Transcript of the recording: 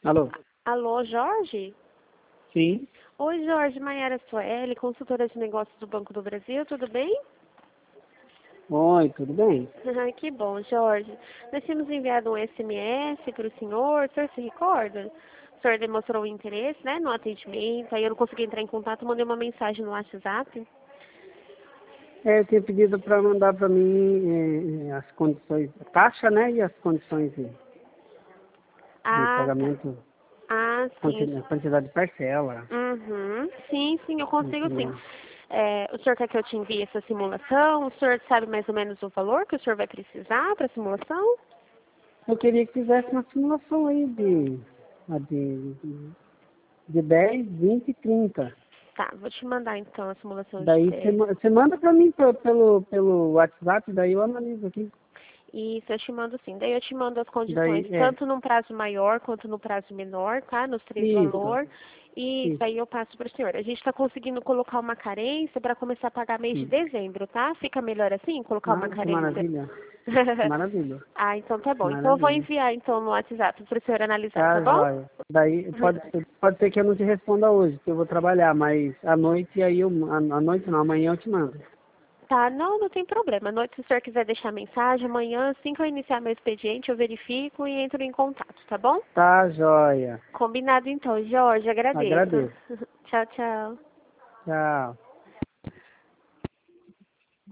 Alô? Alô, Jorge? Sim. Oi, Jorge, Maiara Soeli, consultora de negócios do Banco do Brasil, tudo bem? Oi, tudo bem? Que bom, Jorge. Nós tínhamos enviado um SMS para o senhor se recorda? O senhor demonstrou interesse, né, no atendimento, aí eu não consegui entrar em contato, mandei uma mensagem no WhatsApp. Eu tinha pedido para mandar para mim as condições, a taxa, né, e as condições de Ah, tá. pagamento, Ah, sim. quantidade de parcela, Uhum. Sim, eu consigo sim. entendeu? O senhor quer que eu te envie essa simulação? O senhor sabe mais ou menos o valor que o senhor vai precisar para a simulação? Eu queria que fizesse uma simulação aí de 10, 20 e 30. Tá, vou te mandar então a simulação de Daí teste. você manda para mim pelo WhatsApp, daí eu analiso aqui. Isso, eu te mando sim. Daí eu te mando as condições, Daí, tanto num prazo maior quanto no prazo menor, tá? Nos três isso, valores. E isso. daí eu passo para o senhor. A gente está conseguindo colocar uma carência para começar a pagar mês de Hum. dezembro, tá? Fica melhor assim, colocar uma Ah, que carência? maravilha. Maravilha. Ah, então tá bom. Então eu vou Maravilha. enviar então no WhatsApp para o senhor analisar, tá Tá, bom? joia. Daí pode ser que eu não te responda hoje, que eu vou trabalhar, mas à noite aí à noite não, amanhã eu te mando. Tá, não tem problema. À noite, se o senhor quiser deixar mensagem, amanhã, assim que eu iniciar meu expediente, eu verifico e entro em contato, tá bom? Tá, joia. Combinado então, Jorge, agradeço. Agradeço. Tchau, tchau. Tchau.